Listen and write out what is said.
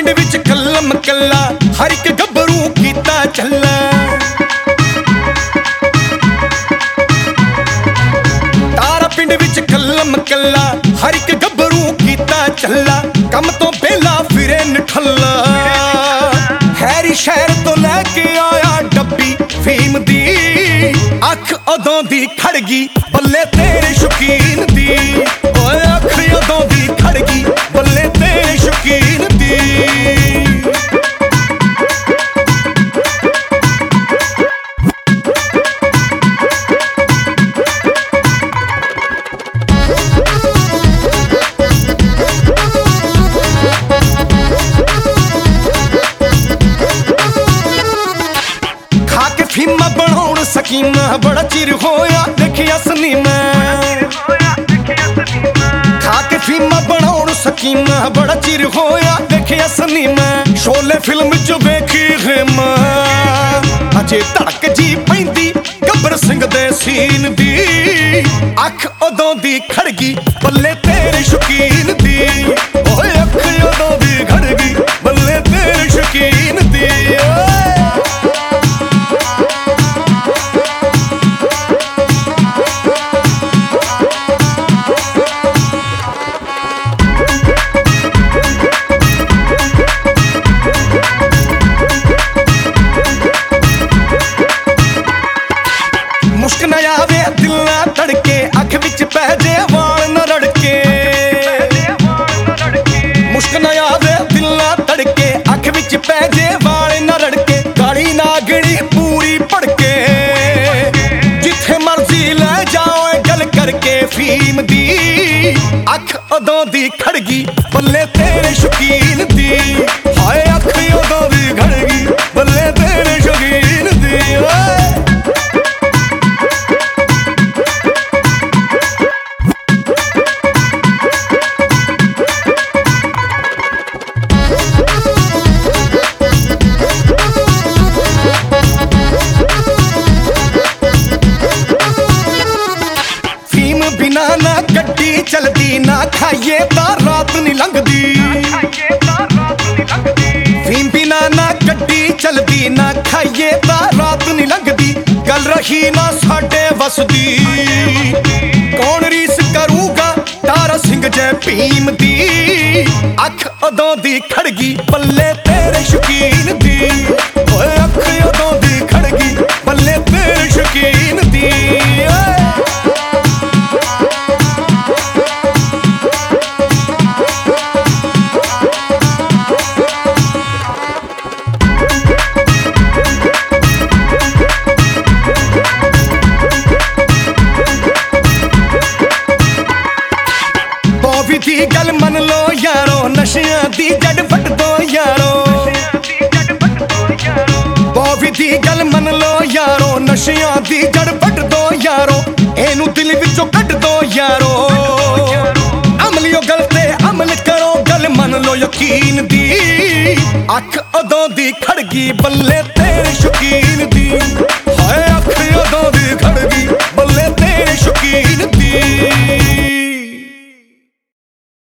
पिंड विच कलम कला हर एक गभरू कीता चला। तारा पिंड विच कलम कला हर एक गभरू कीता चला। कम तो बेला फिरे निठला हैरी शहर तो लैके आया डब्बी फीम दी। अख उदों दी खड़गी बल्ले तेरे शौकीन दी। ओए अख उदों दी खड़गी बल्ले तेरे शौकीन दी। फीमा बनाउण सकीना बड़ा चिर होया देखिया सनीमा। खा के फीमा बनाउण सकीना बड़ा चिर होया देखिया सनीमा। शोले फिल्म च वेखी हेमा अजे धड़क जी पैंदी गब्बर सिंह दे सीन दी। अख उदों दी खड़गी बल्ले तेरे शौकीन दी। ओए अख उदों दी खड़गी बल्ले तेरे शौकीन दी। मुश्क न आवे दिल ना धड़के अख विच पै जे वाल न रड़के। मुश्क न आवे दिल ना धड़के अख विच पै जे वाल न रड़के। काली नागणी पूरी भड़के जिथे मर्जी ले जाओ गल करके फीम दी। अख उदों दी खड़गी बल्ले तेरे शौकीन दी। हाय अख उदों दी खड़गी बल्ले तेरे शौकीन दी। बिना ना गड्डी चलदी ना खाइए तां रात नी लंघदी। फीम बिना ना गड्डी चलदी ना खाइए तां रात नी लंघदी। गल रही ना साडे वसदी कौन रीस करूगा तारा सिंह जै भीम दी। अख उदों दी खड़गी बल्ले तेरे शौकीन दी। ओए अख उदों दी खड़गी बल्ले तेरे शौकीन दी। दी गल मन लो यारो नशियां दी जड़ फट दो यारो। बॉबी दी गल मन लो यारो नशियां दी जड़ फट दो यारो। एनू दिल विचों कट दो यारो। अमलियो गल ते अमल करो गल मन लो यकीन दी। अख उदों दी खड़गी बल्ले तेरे शौकीन दी।